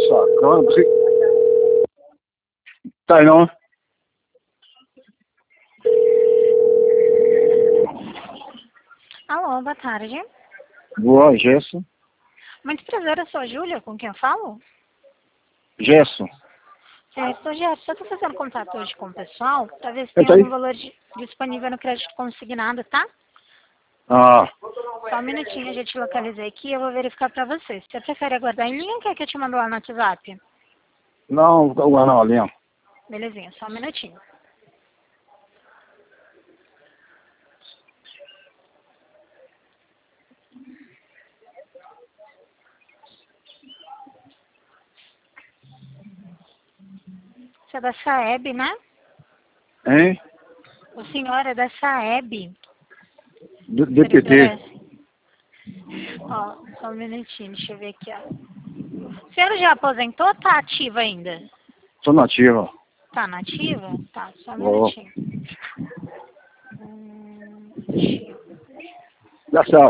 sacana. Tá aí não? Alô, boa tarde. Boa, Gerson. Muito prazer, eu sou a Júlia, com quem eu falo? Gerson. Certo, Gerson, eu estou fazendo contato hoje com o pessoal para ver se tem Entra aí. algum valor disponível no crédito consignado, tá? Ah, Só um minutinho, eu já te localizei aqui, eu vou verificar para você. Você prefere aguardar em linha ou quer que eu te mando lá no WhatsApp? não, não, ali, ó. Belezinha, só um minutinho. Você é da Saeb, né? Hein? O senhor é da Saeb. DPT. Ó, só um minutinho, deixa eu ver aqui, ó. O senhor já aposentou ou tá ativo ainda? Tô nativa. Tá nativa? Tá, só um Ó. minutinho. Ativa. Essa.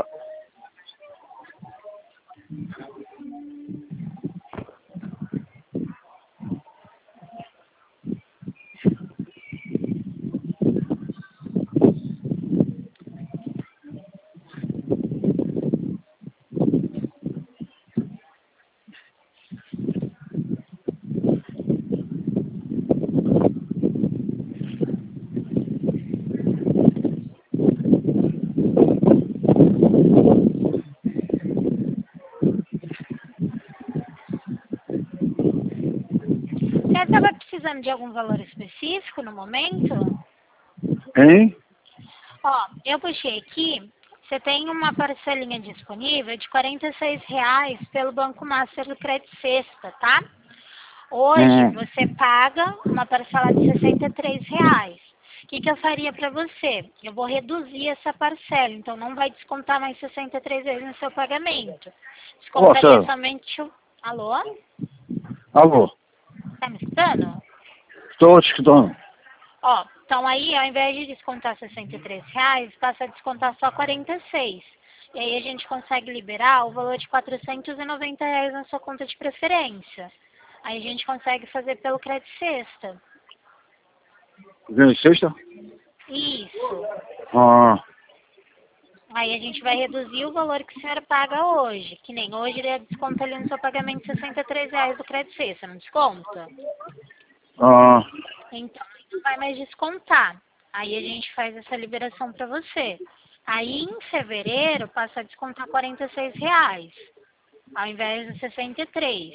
Você estava precisando de algum valor específico no momento? Hein? Ó, eu puxei aqui, você tem uma parcelinha disponível de R$ 46 pelo Banco Master do Crédito Sexta, tá? Hoje você paga uma parcela de R$ 63. O que eu faria para você? Eu vou reduzir essa parcela, então não vai descontar mais R$ 63 no seu pagamento. Descontaria Nossa. somente o... Alô? Alô. Tá me escutando? Estou te escutando. Ó, então aí ao invés de descontar R$ 63, passa a descontar só 46. E aí a gente consegue liberar o valor de R$ 490 na sua conta de preferência. Aí a gente consegue fazer pelo crédito sexta. Vem sexta? Isso. Ah. Aí a gente vai reduzir o valor que o senhor paga hoje. Que nem hoje ele desconta ali no seu pagamento R$ 63 do crédito sexta, não desconta? Ah. Então, não vai mais descontar. Aí a gente faz essa liberação para você. Aí em fevereiro passa a descontar R$ 46, ao invés de 63.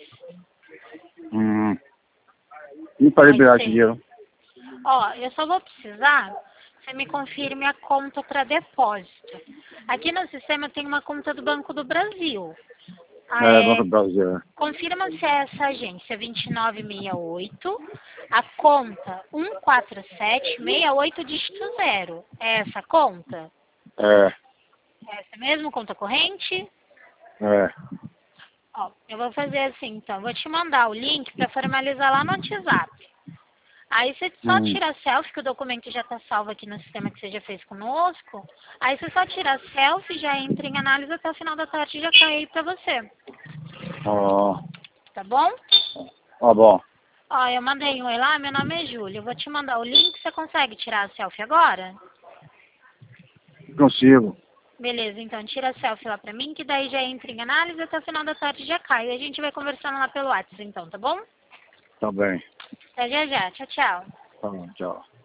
E para Aí liberar esse você, dinheiro? ó, eu só vou precisar que você me confirme a conta para depósito. Aqui no sistema tem uma conta do Banco do Brasil. É, Banco do Brasil. Confirma se é essa agência 2968, a conta 14768 dígito 0. É essa a conta? É. É essa mesmo, conta corrente? É. Ó, eu vou fazer assim, então. Vou te mandar o link para formalizar lá no WhatsApp. Aí você só tira a selfie, que o documento já está salvo aqui no sistema que você já fez conosco. Aí você só tira a selfie, já entra em análise até o final da tarde e já cai aí para você. Ó. Tá bom? Ó, bom. Ó, eu mandei um oi lá, meu nome é Júlia. Eu vou te mandar o link, você consegue tirar a selfie agora? Consigo. Beleza, então tira a selfie lá pra mim, que daí já entra em análise até o final da tarde já cai. E a gente vai conversando lá pelo WhatsApp então, tá bom? Tá bem. Até já já, tchau, tchau. Tá bom, tchau.